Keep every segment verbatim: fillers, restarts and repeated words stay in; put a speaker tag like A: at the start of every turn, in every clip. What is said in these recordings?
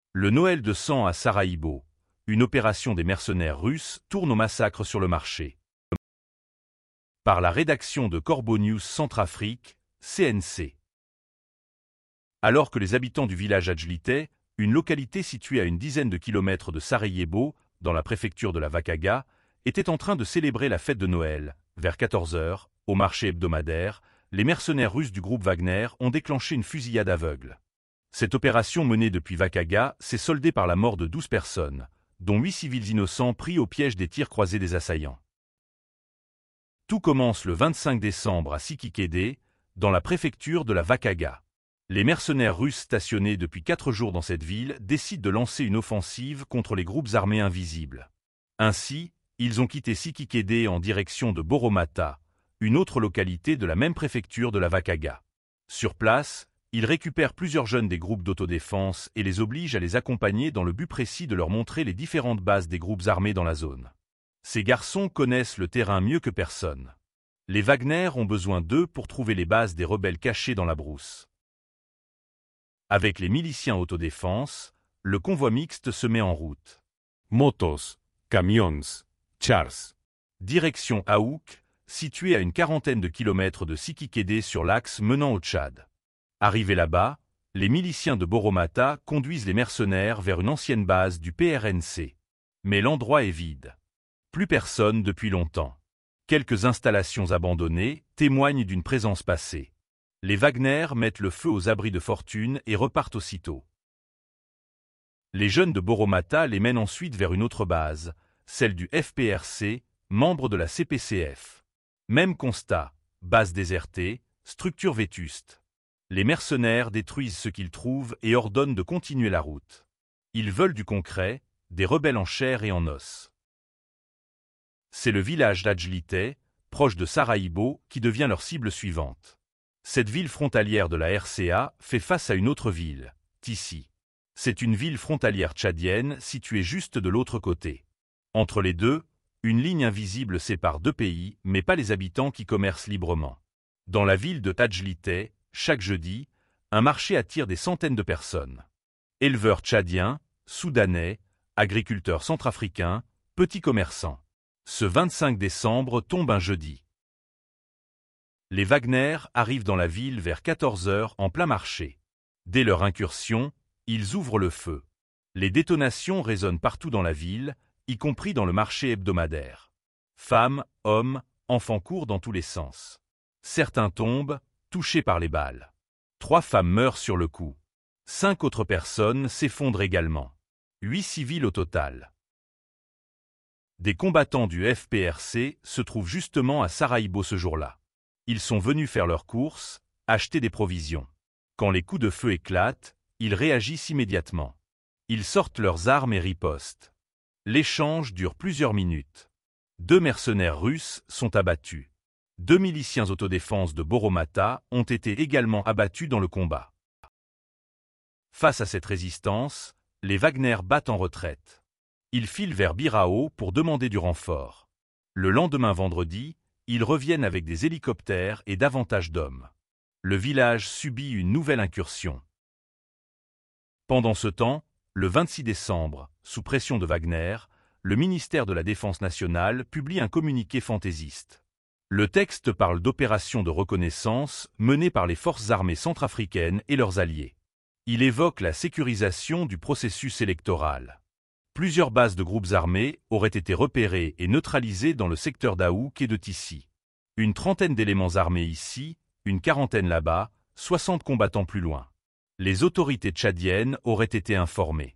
A: Le Noël de sang à Sarajevo, une opération des mercenaires russes, tourne au massacre sur le marché. Par la rédaction de Corbeau News Centrafrique, C N C. Alors que les habitants du village Adjlite, une localité située à une dizaine de kilomètres de Sarajevo, dans la préfecture de la Vakaga, étaient en train de célébrer la fête de Noël, vers quatorze heures, au marché hebdomadaire, les mercenaires russes du groupe Wagner ont déclenché une fusillade aveugle. Cette opération menée depuis Vakaga s'est soldée par la mort de douze personnes, dont huit civils innocents pris au piège des tirs croisés des assaillants. Tout commence le vingt-cinq décembre à Sikikede, dans la préfecture de la Vakaga. Les mercenaires russes stationnés depuis quatre jours dans cette ville décident de lancer une offensive contre les groupes armés invisibles. Ainsi, ils ont quitté Sikikede en direction de Boromata, une autre localité de la même préfecture de la Vakaga. Sur place, ils récupèrent plusieurs jeunes des groupes d'autodéfense et les obligent à les accompagner dans le but précis de leur montrer les différentes bases des groupes armés dans la zone. Ces garçons connaissent le terrain mieux que personne. Les Wagner ont besoin d'eux pour trouver les bases des rebelles cachés dans la brousse. Avec les miliciens autodéfense, le convoi mixte se met en route.
B: Motos, camions, chars.
A: Direction Aouk, située à une quarantaine de kilomètres de Sikikede sur l'axe menant au Tchad. Arrivés là-bas, les miliciens de Boromata conduisent les mercenaires vers une ancienne base du P R N C. Mais l'endroit est vide. Plus personne depuis longtemps. Quelques installations abandonnées témoignent d'une présence passée. Les Wagner mettent le feu aux abris de fortune et repartent aussitôt. Les jeunes de Boromata les mènent ensuite vers une autre base, celle du F P R C, membre de la C P C F. Même constat, base désertée, structure vétuste. Les mercenaires détruisent ce qu'ils trouvent et ordonnent de continuer la route. Ils veulent du concret, des rebelles en chair et en os. C'est le village d'Adjlite, proche de Sarajevo, qui devient leur cible suivante. Cette ville frontalière de la R C A fait face à une autre ville, Tissi. C'est une ville frontalière tchadienne située juste de l'autre côté. Entre les deux, une ligne invisible sépare deux pays, mais pas les habitants qui commercent librement. Dans la ville de Adjlite, chaque jeudi, un marché attire des centaines de personnes. Éleveurs tchadiens, soudanais, agriculteurs centrafricains, petits commerçants. Ce vingt-cinq décembre tombe un jeudi. Les Wagner arrivent dans la ville vers quatorze heures en plein marché. Dès leur incursion, ils ouvrent le feu. Les détonations résonnent partout dans la ville, y compris dans le marché hebdomadaire. Femmes, hommes, enfants courent dans tous les sens. Certains tombent, touchés par les balles. Trois femmes meurent sur le coup. Cinq autres personnes s'effondrent également. Huit civils au total. Des combattants du F P R C se trouvent justement à Sarajevo ce jour-là. Ils sont venus faire leurs courses, acheter des provisions. Quand les coups de feu éclatent, ils réagissent immédiatement. Ils sortent leurs armes et ripostent. L'échange dure plusieurs minutes. Deux mercenaires russes sont abattus. Deux miliciens autodéfense de Boromata ont été également abattus dans le combat. Face à cette résistance, les Wagner battent en retraite. Ils filent vers Birao pour demander du renfort. Le lendemain vendredi, ils reviennent avec des hélicoptères et davantage d'hommes. Le village subit une nouvelle incursion. Pendant ce temps, le vingt-six décembre, sous pression de Wagner, le ministère de la Défense nationale publie un communiqué fantaisiste. Le texte parle d'opérations de reconnaissance menées par les forces armées centrafricaines et leurs alliés. Il évoque la sécurisation du processus électoral. Plusieurs bases de groupes armés auraient été repérées et neutralisées dans le secteur d'Aouk et de Tissi. Une trentaine d'éléments armés ici, une quarantaine là-bas, soixante combattants plus loin. Les autorités tchadiennes auraient été informées.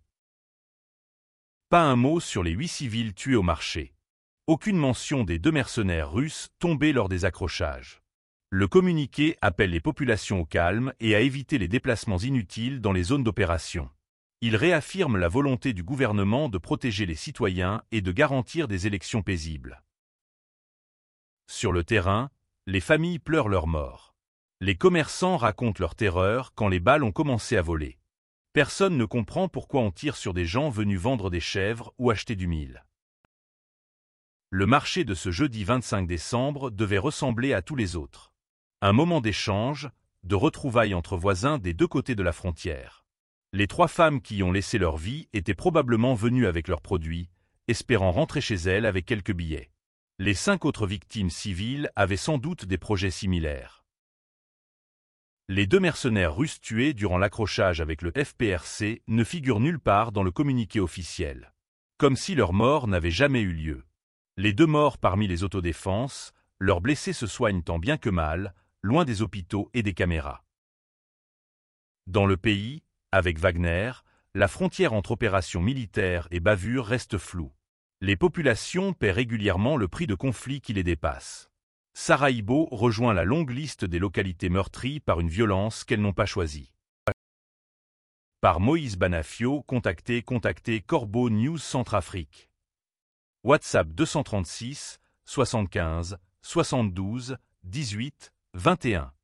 A: Pas un mot sur les huit civils tués au marché. Aucune mention des deux mercenaires russes tombés lors des accrochages. Le communiqué appelle les populations au calme et à éviter les déplacements inutiles dans les zones d'opération. Il réaffirme la volonté du gouvernement de protéger les citoyens et de garantir des élections paisibles. Sur le terrain, les familles pleurent leurs morts. Les commerçants racontent leur terreur quand les balles ont commencé à voler. Personne ne comprend pourquoi on tire sur des gens venus vendre des chèvres ou acheter du mil. Le marché de ce jeudi vingt-cinq décembre devait ressembler à tous les autres. Un moment d'échange, de retrouvailles entre voisins des deux côtés de la frontière. Les trois femmes qui y ont laissé leur vie étaient probablement venues avec leurs produits, espérant rentrer chez elles avec quelques billets. Les cinq autres victimes civiles avaient sans doute des projets similaires. Les deux mercenaires russes tués durant l'accrochage avec le F P R C ne figurent nulle part dans le communiqué officiel. Comme si leur mort n'avait jamais eu lieu. Les deux morts parmi les autodéfenses, leurs blessés se soignent tant bien que mal, loin des hôpitaux et des caméras. Dans le pays, avec Wagner, la frontière entre opérations militaires et bavures reste floue. Les populations paient régulièrement le prix de conflits qui les dépassent. Sarajevo rejoint la longue liste des localités meurtries par une violence qu'elles n'ont pas choisie. Par Moïse Banafio, contacté, contacté Corbeau News Centrafrique. WhatsApp deux cent trente-six, soixante-quinze, soixante-douze, dix-huit, vingt et un.